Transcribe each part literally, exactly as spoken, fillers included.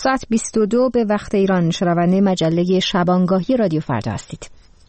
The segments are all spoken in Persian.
ساعت بیست و دو به وقت ایران شنونده مجله شبانگاهی رادیو فردا هستید.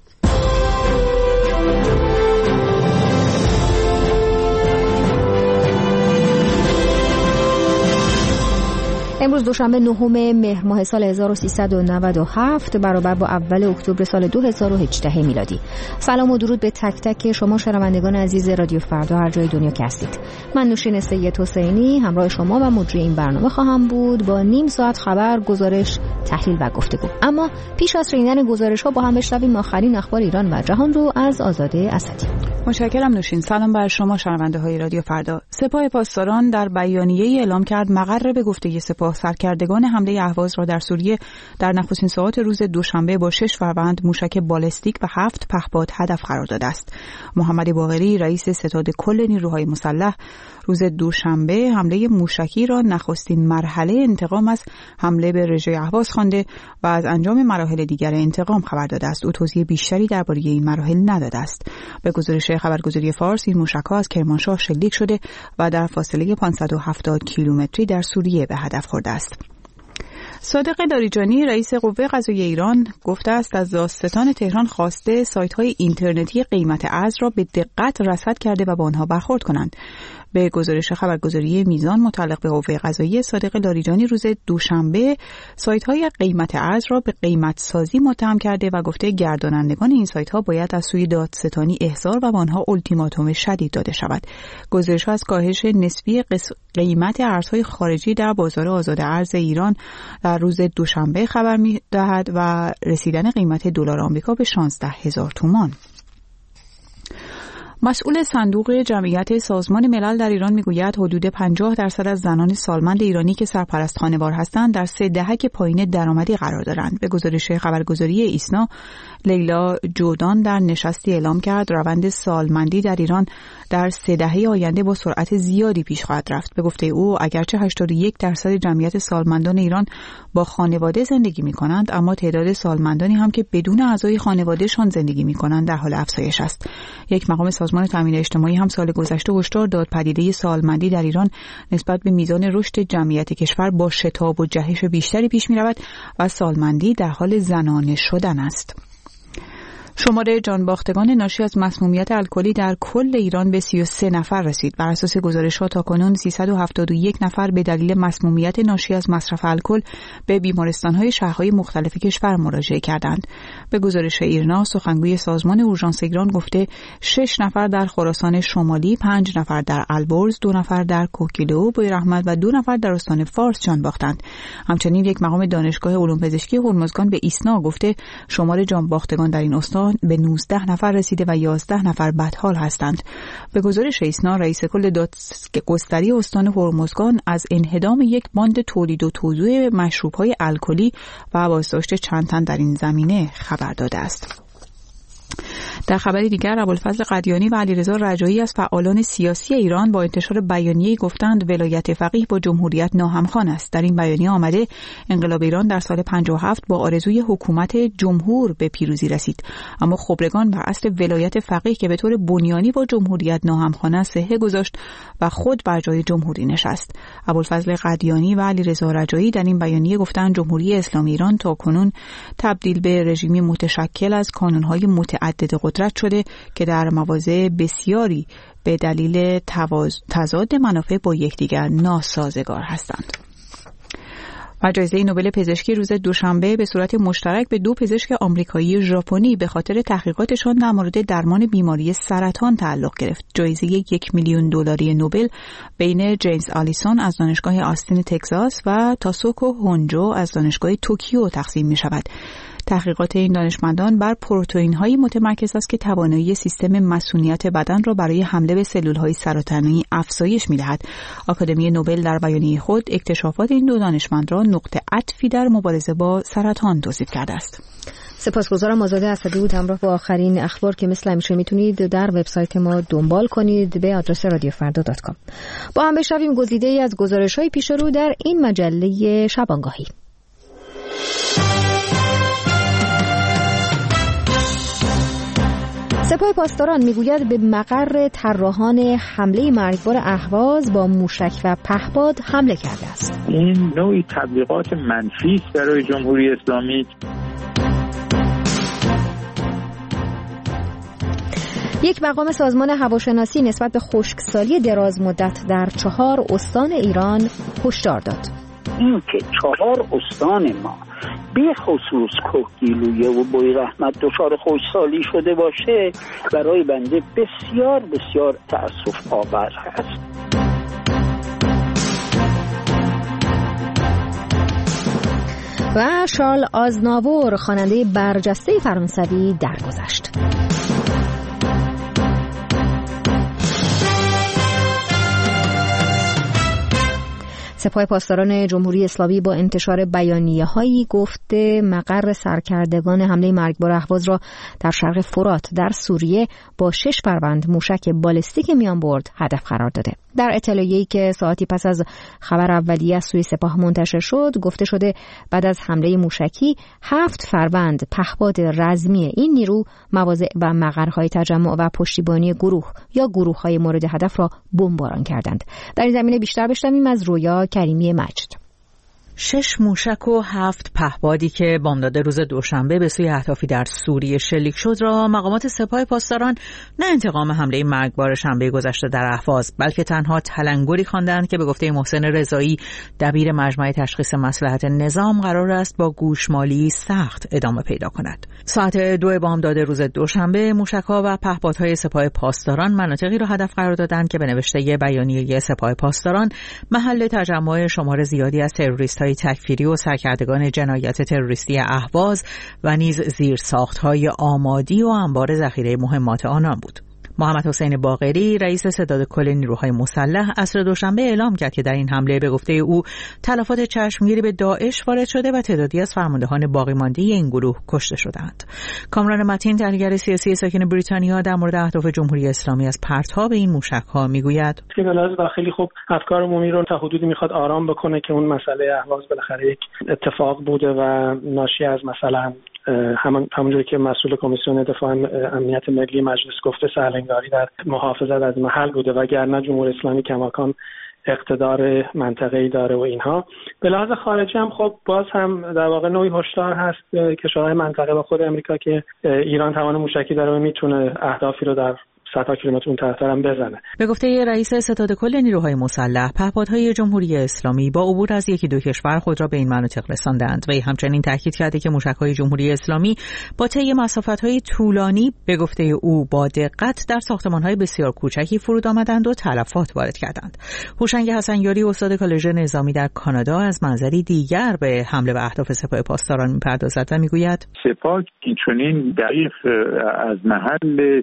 امروز دوشنبه نهم مهر ماه سال هزار و سیصد و نود و هفت برابر با اول اکتبر سال دو هزار و هجده میلادی. سلام و درود به تک تک شما شنوندگان عزیز رادیو فردا هر جای دنیا که هستید. من نوشین سید حسینی همراه شما و مجری این برنامه خواهم بود با نیم ساعت خبر، گزارش، تحلیل و گفتگو. اما پیش از شنیدن گزارش‌ها با هم بشنویم آخرین اخبار ایران و جهان رو از آزاده اسدی. متشکرم نوشین. سلام بر شما شنونده‌های رادیو فردا. سپاه پاسداران در بیانیه‌ای اعلام کرد مقر به گفته سپاه سرکردگان حمله اهواز را در سوریه در نخستین ساعات روز دوشنبه با شش فروند موشک بالستیک و هفت پهپاد هدف قرار داده است. محمد باقری رئیس ستاد کل نیروهای مسلح روز دوشنبه حمله موشکی را نخستین مرحله انتقام از حمله به رژه اهواز خوانده و از انجام مراحل دیگر انتقام خبر داده است. او توضیح بیشتری درباره این مراحل نداده است. به گزارش خبرگزاری فارس این موشک‌ها از کرمانشاه شلیک شده و در فاصله پانصد و هفتاد کیلومتری در سوریه به هدف خورده است. صادق لاریجانی رئیس قوه قضاییه ایران گفته است از دادستان تهران خواسته سایت‌های اینترنتی قیمت ارز را به دقت رصد کرده و با آنها برخورد کنند. به گزارش خبرگزاری میزان متعلق به قوه قضاییه، صادق لاریجانی روز دوشنبه سایت‌های قیمت ارز را به قیمت سازی متهم کرده و گفته گردانندگان این سایت‌ها باید از سوی دادستانی احضار و به آنها التیماتوم شدید داده شود. گزارش‌ها از کاهش نسبی قیمت ارزهای خارجی در بازار آزاد ارز ایران در روز دوشنبه خبر می‌دهد و رسیدن قیمت دلار آمریکا به شانزده هزار تومان. مسئول صندوق جمعیت سازمان ملل در ایران میگوید حدود پنجاه درصد از زنان سالمند ایرانی که سرپرست خانوار هستند در سه دهک پایین درآمدی قرار دارند. به گزارش خبرگزاری ایسنا، لیلا جودان در نشستی اعلام کرد روند سالمندی در ایران در سه دهه آینده با سرعت زیادی پیش خواهد رفت. به گفته او اگرچه هشتاد و یک درصد جمعیت سالمندان ایران با خانواده زندگی می‌کنند، اما تعداد سالمندانی هم که بدون اعضای خانوادهشان زندگی می‌کنند در حال افزایش است. یک مقام سازمان تامین اجتماعی هم سال گذشته هشدار داد پدیده سالمندی در ایران نسبت به میزان رشد جمعیت کشور با شتاب و جهش بیشتری پیش می‌رود و سالمندی در حال زنانه شدن است. شمار جانباختگان ناشی از مسمومیت الکلی در کل ایران به سی و سه نفر رسید. بر اساس گزارش‌ها تاکنون سیصد و هفتاد و یک نفر به دلیل مسمومیت ناشی از مصرف الکل به بیمارستان‌های شهرهای مختلف کشور مراجعه کردند. به گزارش ایرنا، سخنگوی سازمان اورژانس ایران گفته شش نفر در خراسان شمالی، پنج نفر در البرز، دو نفر در کوکیلو، بویراحمد و دو نفر در استان فارس جان باختند. همچنین یک مقام دانشگاه علوم پزشکی هرمزگان به ایسنا گفته شمار جانباختگان در این استان به نوزده نفر رسیده و یازده نفر بدحال هستند. به گزارش ایسنا، رئیس کل دادگستری استان هرمزگان از انهدام یک باند تولید و توزیع مشروب‌های الکلی و بازداشت چند تن در این زمینه خبر داده است. در خبری دیگر، ابوالفضل قدیانی و علیرضا رجایی از فعالان سیاسی ایران با انتشار بیانیه‌ای گفتند ولایت فقیه با جمهوریت ناهمخوان است. در این بیانیه آمده انقلاب ایران در سال پنجاه و هفت با آرزوی حکومت جمهور به پیروزی رسید، اما خبرگان بر اصل ولایت فقیه که به طور بنیانی با جمهوریت ناهمخوان است صحه گذاشت و خود بر جای جمهوری نشست. ابوالفضل قدیانی و علیرضا رجایی در این بیانیه گفتند جمهوری اسلامی ایران تاکنون تبدیل به رژیمی متشکل از کانون‌های متعدد قدرت شده که در مواضع بسیاری به دلیل تضاد منافع با یکدیگر ناسازگار هستند. و جایزه نوبل پزشکی روز دوشنبه به صورت مشترک به دو پزشک آمریکایی و ژاپنی به خاطر تحقیقاتشان در مورد درمان بیماری سرطان تعلق گرفت. جایزه یک میلیون دلاری نوبل بین جیمز آلیسون از دانشگاه آستین تگزاس و تاسوکو هونجو از دانشگاه توکیو تقسیم می شود. تحقیقات این دانشمندان بر پروتئین‌های متمرکز است که توانایی سیستم مسئولیت بدن را برای حمله به سلول‌های سرطانی افزایش می‌دهد. آکادمی نوبل در بیانیه خود اکتشافات این دو دانشمند را نقطه عطفی در مبارزه با سرطان توصیف کرده است. سپاسگزارم. آزاده اسدی بود. همراه با آخرین اخبار که مثل همیشه میتونید در وبسایت ما دنبال کنید به آدرس رادیو فردا دات کام. با هم بشنویم گزیده‌ای از گزارش‌های پیش رو در این مجله شبانگاهی. سپاه پاسداران میگوید به مقر طراحان حمله مرگبار اهواز با موشک و پهپاد حمله کرده است. این نوعی تبلیغات منفی است برای جمهوری اسلامی. یک مقام سازمان هواشناسی نسبت به خشکسالی دراز مدت در چهار استان ایران هشدار داد. این که چهار استان ما به خصوص کوهگیلویه و بوی رحمت دچار خشکسالی شده باشه برای بنده بسیار بسیار تأسف آور هست. و شارل آزناور خواننده برجسته فرانسوی درگذشت. سپاه پاسداران جمهوری اسلامی با انتشار بیانیه‌هایی گفته مقر سرکردگان حمله مرگبار اهواز را در شرق فرات در سوریه با شش فروند موشک بالستیک میانبرد هدف قرار داده. در اطلاعیه‌ای که ساعتی پس از خبر اولیه از سوی سپاه منتشر شد گفته شده بعد از حمله موشکی هفت فروند پهپاد رزمی این نیرو مواضع و مقرهای تجمع و پشتیبانی گروه یا گروه‌های مورد هدف را بمباران کردند. در این زمینه بیشتر بشنویم از رویا کریمی مجد. شش موشک و هفت پهپادی که بامداد روز دوشنبه به سوی اهدافی در سوریه شلیک شد را مقامات سپاه پاسداران نه انتقام حمله مرگبار شنبه گذشته در اهواز بلکه تنها تلنگری خواندند که به گفته محسن رضایی دبیر مجمع تشخیص مصلحت نظام قرار است با گوشمالی سخت ادامه پیدا کند. ساعت دو بامداد روز دوشنبه موشک‌ها و پهپادهای سپاه پاسداران مناطقی را هدف قرار دادند که به نوشته بیانیه سپاه پاسداران محل تجمع شمار زیادی از تروریست‌های تکفیری و سرکردگان جنایت تروریستی اهواز و نیز زیرساخت‌های آمادی و انبار ذخیره مهمات آنان بود. محمد حسین باقری رئیس ستاد کل نیروهای مسلح عصر دوشنبه اعلام کرد که در این حمله به گفته او تلفات چشمگیری به داعش وارد شده و تعدادی از فرماندهان باقی مانده این گروه کشته شدند. کامران متین تحلیلگر سیاسی ساکن بریتانیا در مورد اهداف جمهوری اسلامی از پرتاب این موشک‌ها میگوید که به لحاظ داخلی خب افکار عمومی رو تا حدودی میخواد آرام بکنه که اون مسئله اهواز بالاخره یک اتفاق بوده و ناشی از مثلا همان همونجوری که مسئول کمیسیون دفاع امنیت ملی مجلس گفته سرلنگاری در محافظت از محل بوده وگرنه جمهوری اسلامی کماکان اقتدار منطقه‌ای داره و اینها. به لحاظ خارجی هم خب باز هم در واقع نوعی هشدار هست کشورهای منطقه و خود امریکا که ایران توان موشکی داره و میتونه اهدافی رو در صدها کیلومتر اون طرف‌تر هم بزنه. به گفته رئیس ستاد کل نیروهای مسلح پهپادهای جمهوری اسلامی با عبور از یکی دو کشور خود را به این مناطق رساندند و همچنین تاکید کرده که موشک‌های جمهوری اسلامی با طی مسافت‌های طولانی به گفته او با دقت در ساختمان‌های بسیار کوچکی فرود آمدند و تلفات وارد کردند. هوشنگ حسنیاری استاد کالج نظامی در کانادا از منظری دیگر به حمله به اهداف سپاه پاسداران می‌پردازد و می‌گوید سپاه چنین دقیق از محل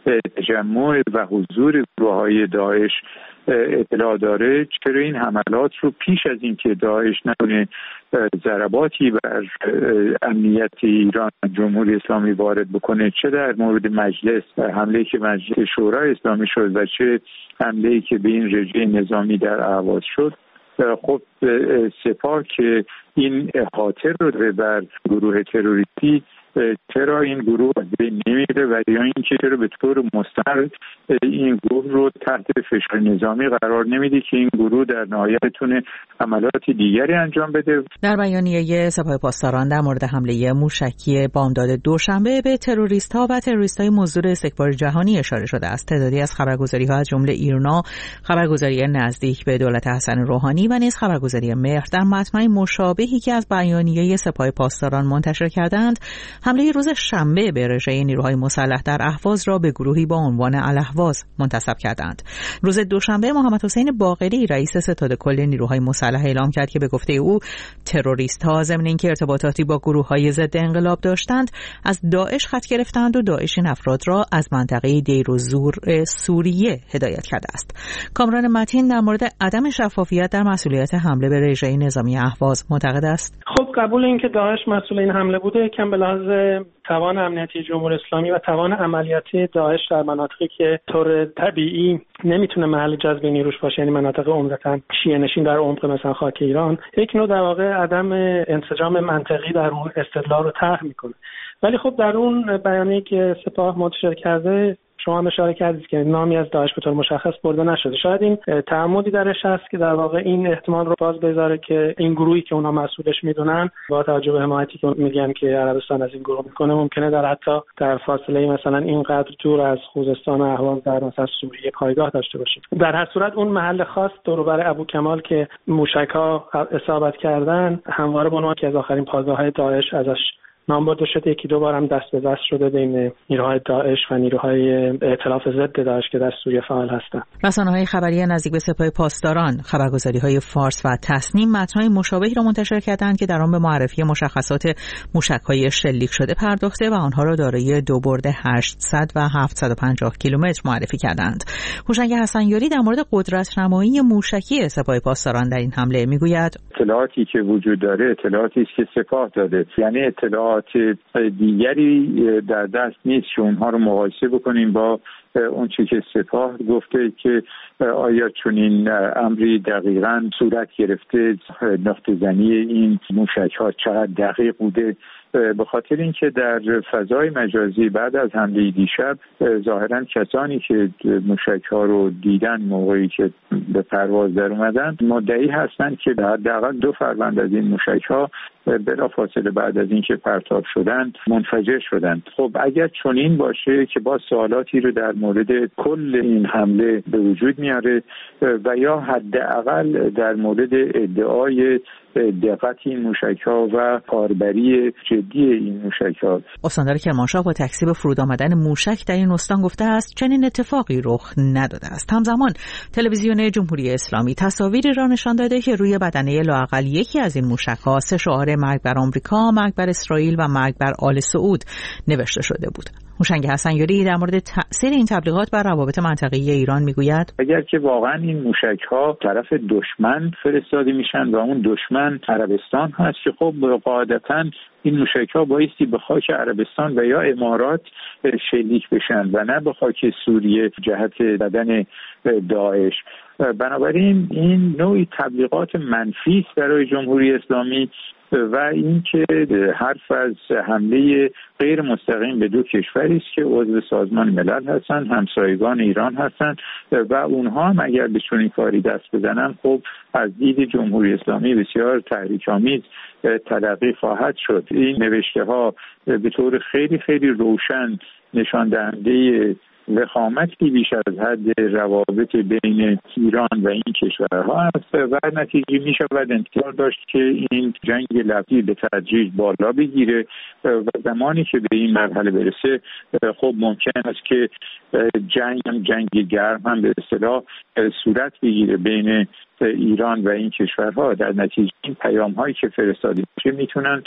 تجمع و حضور گروه‌های داعش اطلاع داره چرا این حملات رو پیش از اینکه داعش نتونه ضرباتی بر امنیت ایران جمهوری اسلامی وارد بکنه چه در مورد مجلس حمله‌ای که مجلس شورای اسلامی شد و چه حمله‌ای که به این رژه نظامی در اهواز شد خب سپاه که این خاطر رو داره بر گروه تروریستی چرا این گروه بین نمیره و یا اینکه چرا به طور مستمر این گروه رو تحت فشار نظامی قرار نمیده که این گروه در نهایت بتونه عملیات دیگری انجام بده. در بیانیه سپاه پاسداران در مورد حمله موشکی بامداد دوشنبه به تروریست‌ها و تروریست‌های مزدور استکبار جهانی اشاره شده است. تعدادی از خبرگزاری‌ها از جمله ایرنا، خبرگزاری نزدیک به دولت حسن روحانی و نیز خبرگزاری مهر در متن مشابهی که از بیانیه سپاه پاسداران منتشر کردند حمله روز شنبه به رژه نیروهای مسلح در اهواز را به گروهی با عنوان الاهواز منتسب کردند. روز دوشنبه محمد حسین باقری رئیس ستاد کل نیروهای مسلح اعلام کرد که به گفته او تروریست‌ها ضمن اینکه ارتباطاتی با گروه‌های ضد انقلاب داشتند از داعش خط گرفتند و داعش این افراد را از منطقه دیر و زور سوریه هدایت کرده است. کامران متین در مورد عدم شفافیت در مسئولیت حمله به رژه نظامی اهواز معتقد است. خب قبول این که داعش مسئول این حمله بوده یکم به لحاظ توان امنیتی جمهوری اسلامی و توان عملیاتی داعش در مناطقی که طور طبیعی نمیتونه محل جذب نیروش باشه، یعنی مناطق عمدتاً شیعه نشین در عمق مثلا خاک ایران، یک نوع در واقع عدم انسجام منطقی در اون استدلال رو طرح میکنه. ولی خب در اون بیانیه‌ای که سپاه منتشر کرده شما هم اشاره کردید که نامی از داعش به طور مشخص برده نشده. شاید این تعمدی درش هست که در واقع این احتمال رو باز بذاره که این گروهی که اونا مسئولش میدونن با توجه به حمایتی که میگن که عربستان از این گروه میکنه ممکنه در حتی در فاصله مثلا اینقدر دور از خوزستان و اهواز در مثلا سوریه پایگاه داشته باشه. در هر صورت اون محل خاص دور و بر ابو کمال که موشک‌ها اصابت کردن همواره به عنوان که از آخرین پایگاه‌های داعش ازش نام برده شده. یکی دو بار هم دست به دست شده بین نیروهای داعش و نیروهای ائتلاف ضد داعش که در سوریه فعال هستند. رسانه‌های خبری نزدیک به سپاه پاسداران، خبرگزاری‌های فارس و تصنیم متن‌های مشابهی را منتشر کردند که در آن به معرفی مشخصات موشک‌های شلیک شده پرداخته و آنها را دارای دو برد هشتصد و هفتصد و پنجاه کیلومتر معرفی کردند. هوشنگ حسنیاری در مورد قدرت‌نمایی موشکی سپاه پاسداران در این حمله می‌گوید: اطلاعاتی که وجود داره اطلاعاتی است که سپاه داده، یعنی اطلاعات دیگری در دست نیست که اونها رو مقایسه بکنیم با اون چیزی که سپاه گفته که آیا چنین امری دقیقاً صورت گرفته، نقطه زنی این موشک‌ها چقدر دقیق بوده. به خاطر اینکه در فضای مجازی بعد از حمله دیشب ظاهراً کسانی که موشک‌ها رو دیدن موقعی که به پرواز در اومدن مدعی هستند که حداقل دو فروند از این موشک‌ها بلافاصله بعد از اینکه پرتاب شدن منفجر شدند. خب اگر چنین باشه که با سوالاتی رو در مورد کل این حمله به وجود میاره و یا حداقل در مورد ادعای دقت این موشک‌ها و کاربری جدی این موشک‌ها. استاندار کرمانشاه با تکذیب فرود آمدن موشک در این استان گفته است چنین اتفاقی رخ نداده است. همزمان تلویزیون جمهوری اسلامی تصاویری را نشان داده که روی بدنه لااقل یکی از این موشک‌ها سه شعار مرگ بر آمریکا، مرگ بر اسرائیل و مرگ بر آل سعود نوشته شده بود. هوشنگ حسنیاری در مورد تأثیر این تبلیغات بر روابط منطقه‌ای ایران میگوید: اگر که واقعا این موشک‌ها طرف دشمن فرستاده میشن و اون دشمن عربستان هست که خب قاعدتاً این موشک‌ها بایستی به خاک عربستان و یا امارات شلیک بشن و نه به خاک سوریه جهت بدن داعش. بنابراین این نوعی تبلیغات منفی است برای جمهوری اسلامی و اینکه حرف از حمله غیر مستقیم به دو کشوری است که عضو سازمان ملل هستند، همسایگان ایران هستند و اونها هم اگر به چنین کاری دست بزنن خب از دید جمهوری اسلامی بسیار تحریک‌آمیز تلقی خواهد شد. این نوشته ها به طور خیلی خیلی روشن نشان دهنده وخامتی بیش از حد روابط بین ایران و این کشورها است و نتیجه می شود انتظار داشت که این جنگ لفظی به تدریج بالا بگیره و زمانی که به این مرحله برسه خب ممکن است که جنگ هم جنگ گرم هم به اصطلاح صورت بگیره بین ایران و این کشورها. در نتیجه این پیام هایی که فرستاده میشه میتونن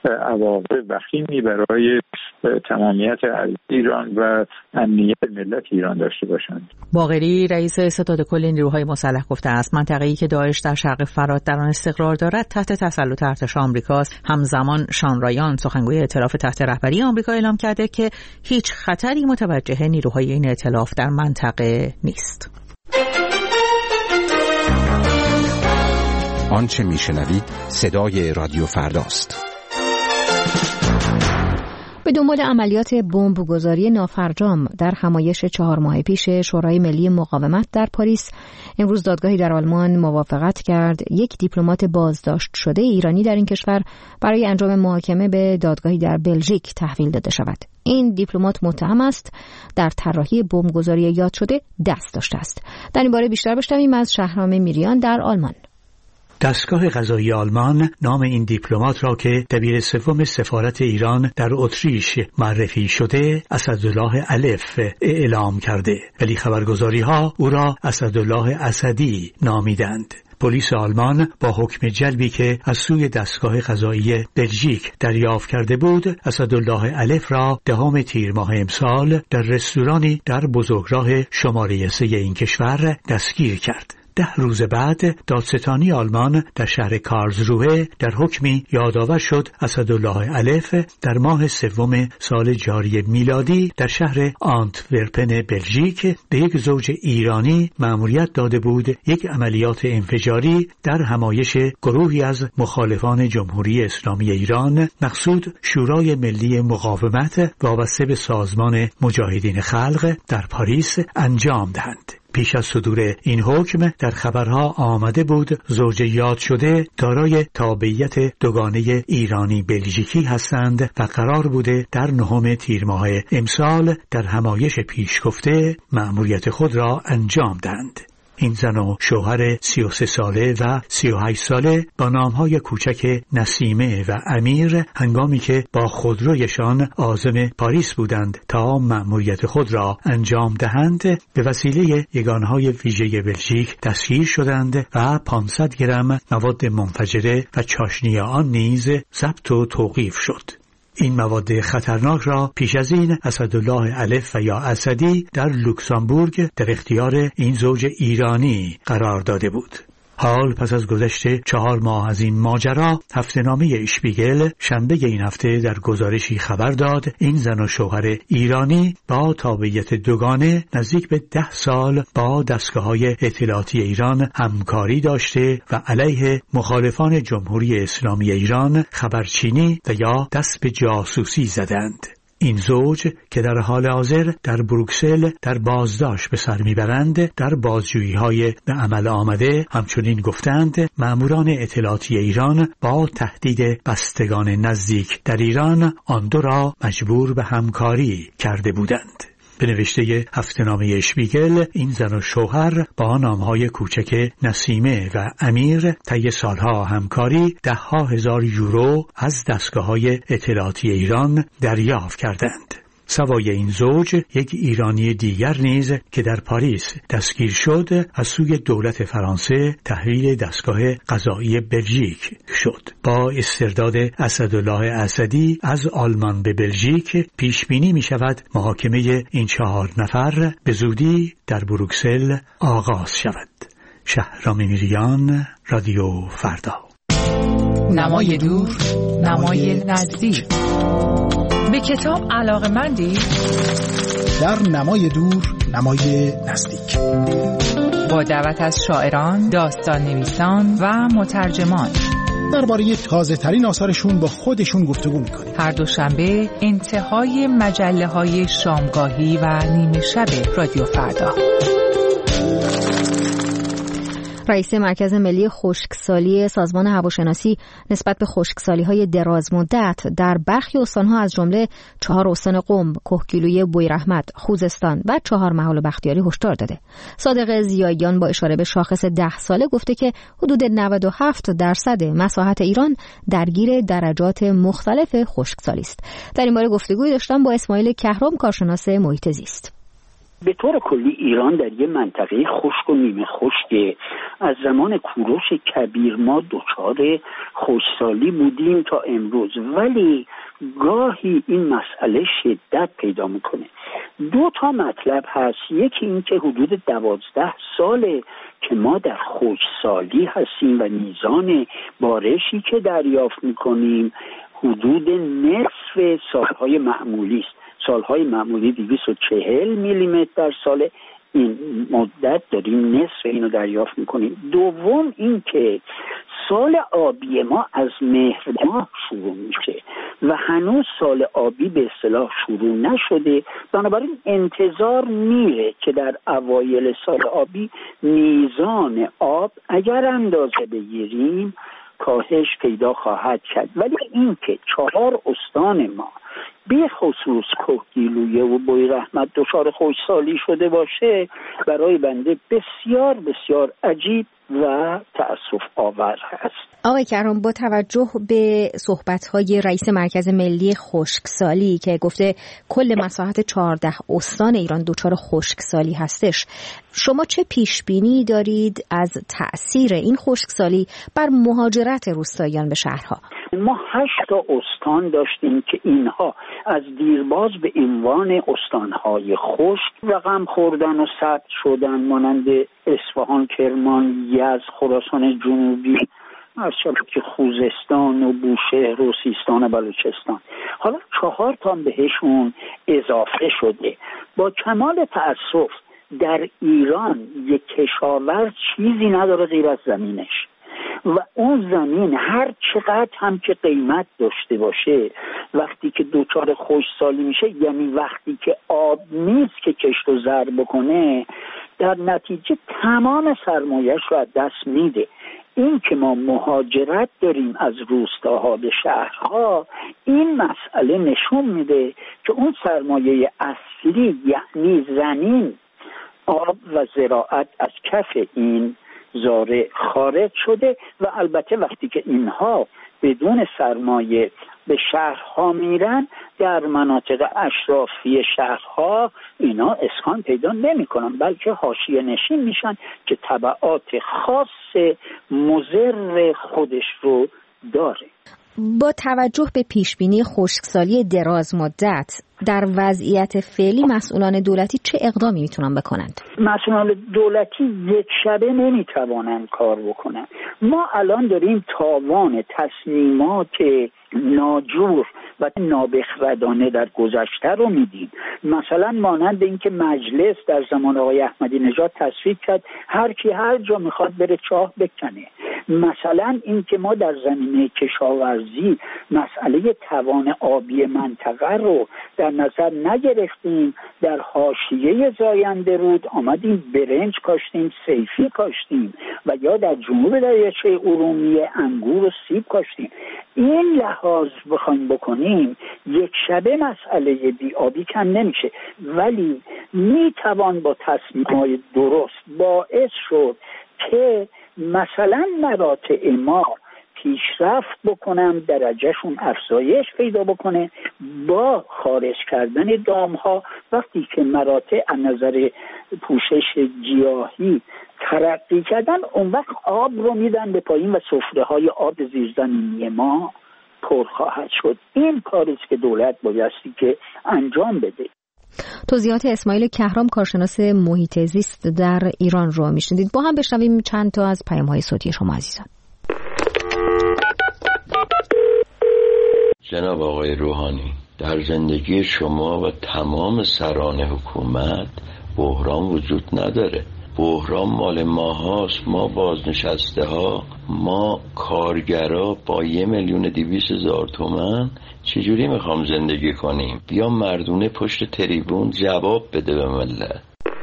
عواقب وخیمی برای تمامیت ایران و امنیت ملت ایران داشته باشند. باقری رئیس ستاد کل نیروهای مسلح گفته است منطقه‌ای که داعش در شرق فرات در آن استقرار دارد تحت تسلط ارتش آمریکاست. همزمان شان رایان سخنگوی ائتلاف تحت رهبری آمریکا اعلام کرده که هیچ خطری متوجه نیروهای این ائتلاف در منطقه نیست. آنچه میشنوید صدای رادیو فرداست. به دنبال عملیات بمبگذاری نافرجام در همایش چهار ماه پیش شورای ملی مقاومت در پاریس، امروز دادگاهی در آلمان موافقت کرد یک دیپلمات بازداشت شده ایرانی در این کشور برای انجام محاکمه به دادگاهی در بلژیک تحویل داده شود. این دیپلمات متهم است در طراحی بمبگذاری یاد شده دست داشته است. در این باره بیشتر بشنویم از شهرام میریان در آلمان. دستگاه قضایی آلمان نام این دیپلمات را که دبیر سوم سفارت ایران در اتریش معرفی شده اسدالله الف اعلام کرده، ولی خبرگزاری‌ها او را اسدالله اسدی نامیدند. پلیس آلمان با حکم جلبی که از سوی دستگاه قضایی بلژیک دریافت کرده بود، اسدالله الف را دهم تیر ماه امسال در رستورانی در بزرگراه شماره سه این کشور دستگیر کرد. ده روز بعد دادستانی آلمان در شهر کارلسروه در حکمی یادآور شد اسدالله الف در ماه سوم سال جاری میلادی در شهر آنتورپن بلژیک به یک زوج ایرانی مأموریت داده بود یک عملیات انفجاری در همایش گروهی از مخالفان جمهوری اسلامی ایران مقصود شورای ملی مقاومت وابسته به سازمان مجاهدین خلق در پاریس انجام دهند. پیش از صدور این حکم در خبرها آمده بود زوج یاد شده دارای تابعیت دوگانه ایرانی بلژیکی هستند و قرار بوده در نهم تیر ماه امسال در همایش پیشگفته مأموریت خود را انجام دهند. این زن و شوهر سی و سه ساله و سی و هشت ساله با نامهای کوچک نسیمه و امیر هنگامی که با خودرویشان عازم پاریس بودند تا مأموریت خود را انجام دهند به وسیله یگانهای ویژه بلژیک دستگیر شدند و پانصد گرم مواد منفجره و چاشنی آن نیز ضبط و توقیف شد. این مواد خطرناک را پیش از این اسدالله الف و یا اسدی در لوکزامبورگ در اختیار این زوج ایرانی قرار داده بود. حال پس از گذشت چهار ماه از این ماجرا هفته‌نامه اشپیگل شنبه این هفته در گزارشی خبر داد این زن و شوهر ایرانی با تابعیت دوگانه نزدیک به ده سال با دستگاه‌های اطلاعاتی ایران همکاری داشته و علیه مخالفان جمهوری اسلامی ایران خبرچینی و یا دست به جاسوسی زدند. این زوج که در حال حاضر در بروکسل در بازداشت به سر میبرند در بازجویی‌های به عمل آمده همچنین گفتند مأموران اطلاعاتی ایران با تهدید بستگان نزدیک در ایران آن دو را مجبور به همکاری کرده بودند. به نوشته هفته‌نامه اشپیگل این زن و شوهر با نامهای کوچک نسیمه و امیر طی سالها همکاری ده ها هزار یورو از دستگاه‌های اطلاعاتی ایران دریافت کردند. سوای این زوج یک ایرانی دیگر نیز که در پاریس دستگیر شد از سوی دولت فرانسه تحویل دستگاه قضایی بلژیک شد. با استرداد اسدالله اسدی از آلمان به بلژیک پیش بینی می شود محاکمه این چهار نفر به زودی در بروکسل آغاز شود. شهرام میریان، رادیو فردا. نمای دور، نمای نزدیک. به کتاب علاقه‌مندی؟ در نمای دور، نمای نزدیک. با دعوت از شاعران، داستان نویسان و مترجمان درباره تازه ترین آثارشون با خودشون گفتگو میکنیم. هر دوشنبه انتهای مجله های شامگاهی و نیمه شب رادیو فردا. رئیس مرکز ملی خشکسالی سازمان هواشناسی نسبت به خشکسالی‌های درازمدت در برخی استان‌ها از جمله چهار استان قم، کهگیلوی بویراحمد، خوزستان و چهار محال بختیاری هشدار داده. صادق ضیاییان با اشاره به شاخص ده ساله گفته که حدود نود و هفت درصد مساحت ایران درگیر درجات مختلف خشکسالی است. در این باره گفتگوی داشتم با اسماعیل کهرم، کارشناس محیط زیست. به طور کلی ایران در یه منطقه خشک و نیمه خشک. از زمان کوروش کبیر ما دچار خشکسالی بودیم تا امروز، ولی گاهی این مسئله شدت پیدا میکنه. دو تا مطلب هست. یکی این که حدود دوازده ساله که ما در خشکسالی هستیم و میزان بارشی که دریافت میکنیم حدود نصف سالهای معمولی است. سالهای معمولی دویست و چهل میلیمتر در سال، این مدت داریم نصف اینو دریافت میکنیم. دوم این که سال آبی ما از مهر ماه شروع میشه و هنوز سال آبی به اصطلاح شروع نشده، بنابراین انتظار میره که در اوایل سال آبی میزان آب اگر اندازه بگیریم کاهش پیدا خواهد کرد. ولی این که چهار استان ما به خصوص کهگیلویه و بویراحمد دچار خشکسالی شده باشه برای بنده بسیار بسیار عجیب و تأسف آور هست. آقای کهرم، با توجه به صحبت‌های رئیس مرکز ملی خشکسالی که گفته کل مساحت چهارده استان ایران دچار خشکسالی هستش، شما چه پیش بینی دارید از تأثیر این خشکسالی بر مهاجرت روستاییان به شهرها؟ ما هشت تا استان داشتیم که اینها از دیرباز به عنوان استانهای خشک رقم خوردن و ثبت شدن، مانند اصفهان، کرمان، یزد، خراسان جنوبی، که خوزستان و بوشهر و سیستان و بلوچستان. حالا چهار تا بهشون اضافه شده. با کمال تأسف در ایران یک کشاورز چیزی نداره غیر از زمینش و اون زمین هر چقدر هم که قیمت داشته باشه وقتی که دوچار خشکسالی میشه، یعنی وقتی که آب نیست که کشت و زر بکنه، در نتیجه تمام سرمایه‌اش رو از دست میده. این که ما مهاجرت داریم از روستاها به شهرها، این مسئله نشون میده که اون سرمایه اصلی یعنی زمین، آب و زراعت از کف این زاره خارج شده و البته وقتی که اینها بدون سرمایه به شهرها میرن، در مناطق اشرافی شهرها اینا اسکان پیدا نمی کنن، بلکه حاشیه نشین میشن که تبعات خاص مضر خودش رو داره. با توجه به پیشبینی خشکسالی دراز مدت در وضعیت فعلی مسئولان دولتی چه اقدامی میتونن بکنند؟ مسئولان دولتی یک شبه نمیتوانند کار بکنن. ما الان داریم تاوان تصمیمات ناجور و نابخردانه در گذشته رو میدیم. مثلا مانند اینکه مجلس در زمان آقای احمدی نژاد تصویب کرد هر کی هر جا میخواد بره چاه بکنه. مثلا اینکه ما در زمینه کشاورزی مسئله توان آبی منطقه رو در نظر نگرفتیم، در حاشیه زاینده رود آمدیم برنج کاشتیم، سیفی کاشتیم و یا در جنوب دریاچه ارومیه انگور و سیب کاشتیم. این لحاظ بخوایم بکنیم یک شبه مسئله بی‌آبی کم نمیشه، ولی میتوان با تصمیم‌های درست باعث شد که مثلا مراتع ما پیشرفت بکنم، درجهشون افزایش پیدا بکنه با خارج کردن دامها. وقتی که مراتع از نظر پوشش گیاهی ترقی کردن، اون وقت آب رو میدن به پایین و سفره های آب زیرزمینی ما پر خواهد شد. این کاری است که دولت بایستی که انجام بده. توضیحات اسماعیل کهرام، کارشناس محیط زیست در ایران رو میشنیدید. با هم بشنویم چند تا از پیام‌های صوتی شما عزیزان. جناب آقای روحانی، در زندگی شما و تمام سران حکومت بحران وجود نداره. بحران مال ما هاست، ما بازنشسته ها، ما کارگرا با یه میلیون دویست هزار تومن چجوری میخوام زندگی کنیم؟ بیا مردونه پشت تریبون جواب بده به ملت.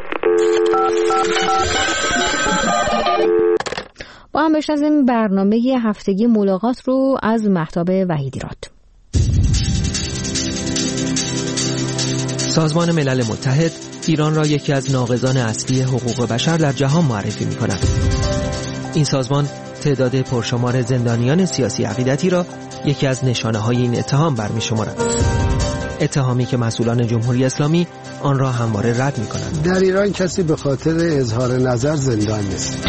با هم بشنویم برنامه هفتگی ملاقات رو از مهتاب وحیدیراد. سازمان ملل متحد ایران را یکی از ناقضان اصلی حقوق بشر در جهان معرفی می کند. این سازمان تعداد پرشمار زندانیان سیاسی عقیدتی را یکی از نشانه های این اتهام برمی شمارد. اتهامی که مسئولان جمهوری اسلامی آن را همواره رد می کنند. در ایران کسی به خاطر اظهار نظر زندان نیست.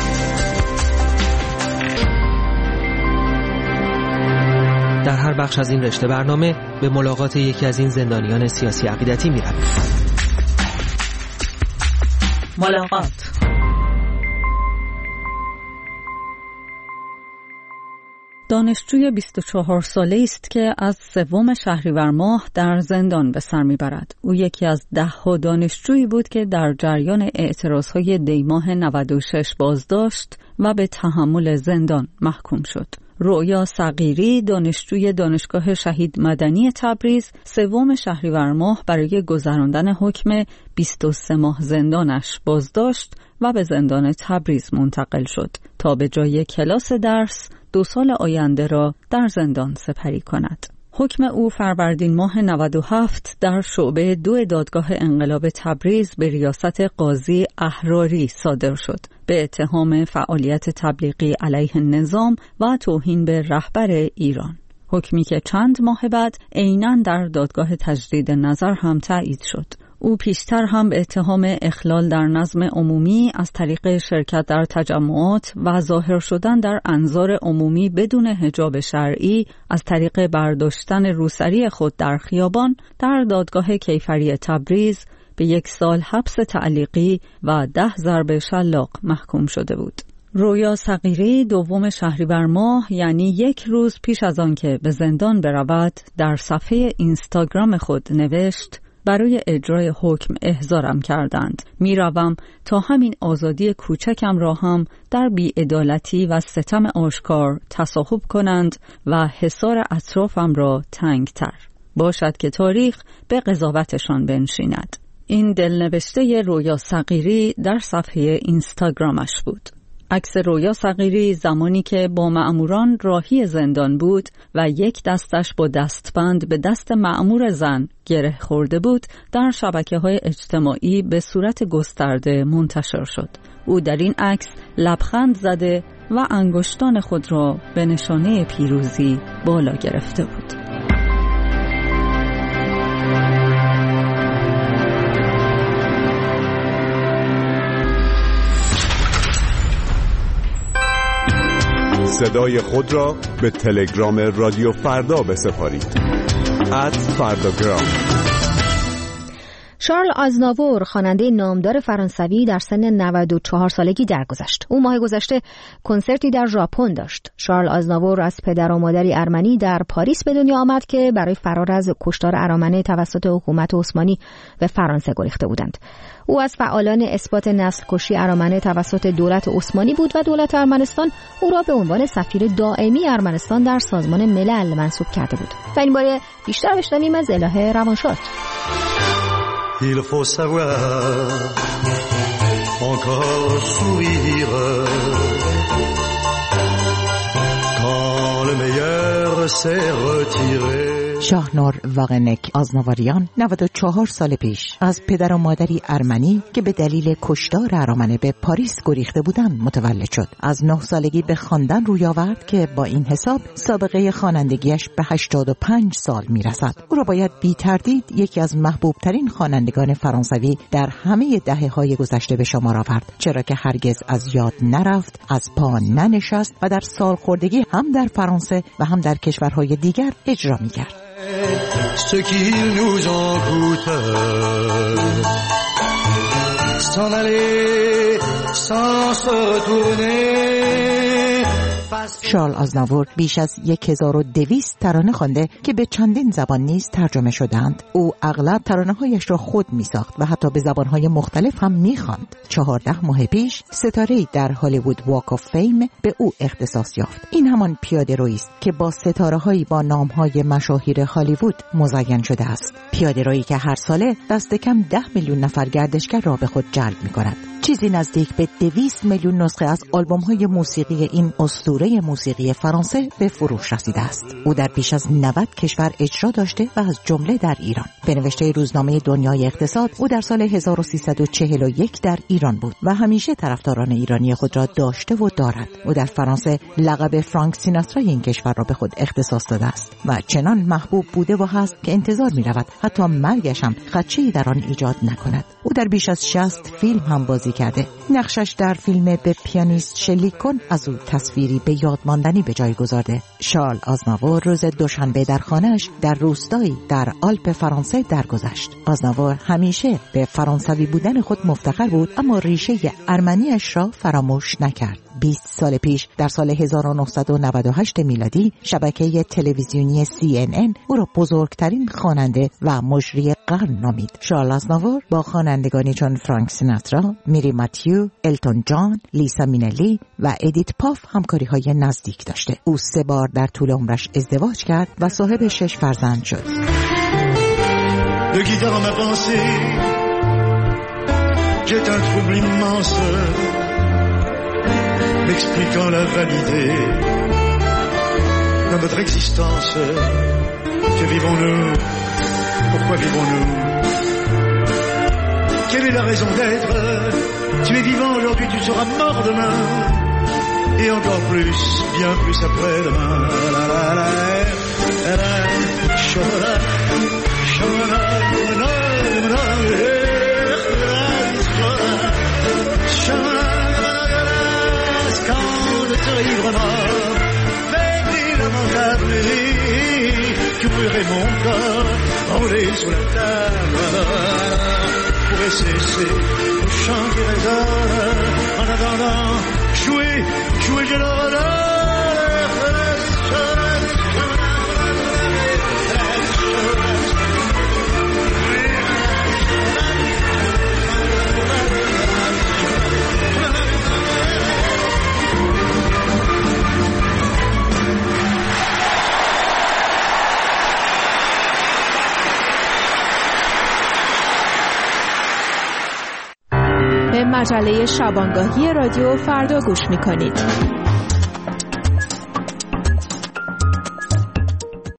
در هر بخش از این رشته برنامه به ملاقات یکی از این زندانیان سیاسی عقیدتی می رویم. ملاقات. دانشجوی بیست و چهار ساله است که از سوم شهریور ماه در زندان به سر میبرد. او یکی از ده ها دانشجویی بود که در جریان اعتراضهای دی ماه نود و شش بازداشت و به تحمل زندان محکوم شد. رؤیا صغیری، دانشجوی دانشگاه شهید مدنی تبریز، سوم شهریور ماه برای گذراندن حکم بیست و سه ماه زندانش بازداشت و به زندان تبریز منتقل شد تا به جای کلاس درس دو سال آینده را در زندان سپری کند. حکم او فروردین ماه نود و هفت در شعبه دو دادگاه انقلاب تبریز به ریاست قاضی احراری صادر شد به اتهام فعالیت تبلیغی علیه نظام و توهین به رهبر ایران. حکمی که چند ماه بعد عیناً در دادگاه تجدید نظر هم تایید شد. او پیشتر هم به اتهام اخلال در نظم عمومی از طریق شرکت در تجمعات و ظاهر شدن در انظار عمومی بدون حجاب شرعی از طریق برداشتن روسری خود در خیابان در دادگاه کیفری تبریز به یک سال حبس تعلیقی و ده ضرب شلاق محکوم شده بود. رویا صغیری دوم شهریور ماه، یعنی یک روز پیش از آن که به زندان برود، در صفحه اینستاگرام خود نوشت: برای اجرای حکم احضارم کردند. میروم تا همین آزادی کوچکم را هم در بی‌عدالتی و ستم آشکار تصاحب کنند و حصار اطرافم را تنگتر. باشد که تاریخ به قضاوتشان بنشیند. این دلنوشته رویا صغیری در صفحه اینستاگرامش بود. عکس رویا صغیری زمانی که با مأموران راهی زندان بود و یک دستش با دستبند به دست مأمور زن گره خورده بود، در شبکه‌های اجتماعی به صورت گسترده منتشر شد. او در این عکس لبخند زده و انگشتان خود را به نشانه پیروزی بالا گرفته بود. صدای خود را به تلگرام رادیو فردا بسپارید. ات فرداگرام. شارل آزناور، خواننده نامدار فرانسوی، در سن نود و چهار سالگی درگذشت. او ماه گذشته کنسرتی در ژاپن داشت. شارل آزناور از پدر و مادری ارمنی در پاریس به دنیا آمد که برای فرار از کشتار ارامنه توسط حکومت عثمانی به فرانسه گریخته بودند. او از فعالان اثبات نسل کشی ارامنه توسط دولت عثمانی بود و دولت ارمنستان او را به عنوان سفیر دائمی ارمنستان در سازمان ملل منصوب کرده بود. و این باره بیشتر بشنویم از الهه روانشاد. Il faut savoir encore sourire quand le meilleur s'est retiré. شاهنور واغنک آزناوریان نود و چهار سال پیش از پدر و مادری ارمنی که به دلیل کشتار ارامنه به پاریس گریخته بودند متولد شد. از نه سالگی به خواندن روی آورد که با این حساب سابقه خوانندگیش به هشتاد و پنج سال میرسد. او را باید بی تردید یکی از محبوب ترین خوانندگان فرانسوی در همه دهه های گذشته به شمار آورد، چرا که هرگز از یاد نرفت، از پا ننشست و در سالخوردگی هم در فرانسه و هم در کشورهای دیگر اجرا می‌کرد. Ce qu'il nous en coûte s'en aller sans se retourner. شارل آزناور بیش از هزار و دویست ترانه خوانده که به چندین زبان نیز ترجمه شدند. او اغلب ترانه‌هایش را خود می‌ساخت و حتی به زبان‌های مختلف هم می‌خواند. چهارده ماه پیش ستاره‌ای در هالیوود واک آف فیم به او اختصاص یافت. این همان پیاده‌رویی است که با ستاره‌هایی با نام‌های مشاهیر هالیوود مزین شده است. پیاده‌رویی که هر ساله دست کم ده میلیون نفر گردشگر را به خود جلب می‌کند. چیزی نزدیک به دویست میلیون نسخه از آلبوم‌های موسیقی این اسطوره موسیقی فرانسه به فروش رسیده است. او در بیش از نود کشور اجرا داشته و از جمله در ایران. به نوشته روزنامه دنیای اقتصاد، او در سال هزار و سیصد و چهل و یک در ایران بود و همیشه طرفداران ایرانی خود را داشته و دارد. او در فرانسه لقب فرانک سیناترای این کشور را به خود اختصاص داده است و چنان محبوب بوده و هست که انتظار می‌رود حتی مرگش هم خدشه‌ای در آن ایجاد نکند. او در بیش از شصت فیلم هم بازی کرده. نقشش در فیلم به پیانیست شلیک کن از او تصویری به یاد ماندنی به جای گذارده. شارل آزناور روز دوشنبه در خانه‌اش در روستایی در آلپ فرانسه درگذشت. آزناور همیشه به فرانسوی بودن خود مفتخر بود، اما ریشه ارمنیش را فراموش نکرد. بیست سال پیش در سال هزار و نهصد و نود و هشت میلادی شبکه تلویزیونی سی ان ان او را بزرگترین خواننده و مجری قرن نامید. شارل آزناور با خوانندگانی چون فرانک سیناترا، میری ماتیو، التون جان، لیسا مینلی و ادیت پاف همکاری‌های نزدیک داشته. او سه بار در طول عمرش ازدواج کرد و صاحب شش فرزند شد. Le guide dans ma pensée, j'ai un trouble immense, m'expliquant la vanité de notre existence. Que vivons-nous? Pourquoi vivons-nous? Quelle est la raison d'être? Tu es vivant aujourd'hui, tu seras mort demain, et encore plus, bien plus après-demain. La la la la la la quand je serai vraiment évidemment appelé, tu ouvrirais mon corps, rouler sous la table cesser le chant qui résonne. En attendant, jouez, jouez, je le redonne. به مجله شبانگاهی رادیو فردا گوش می‌کنید.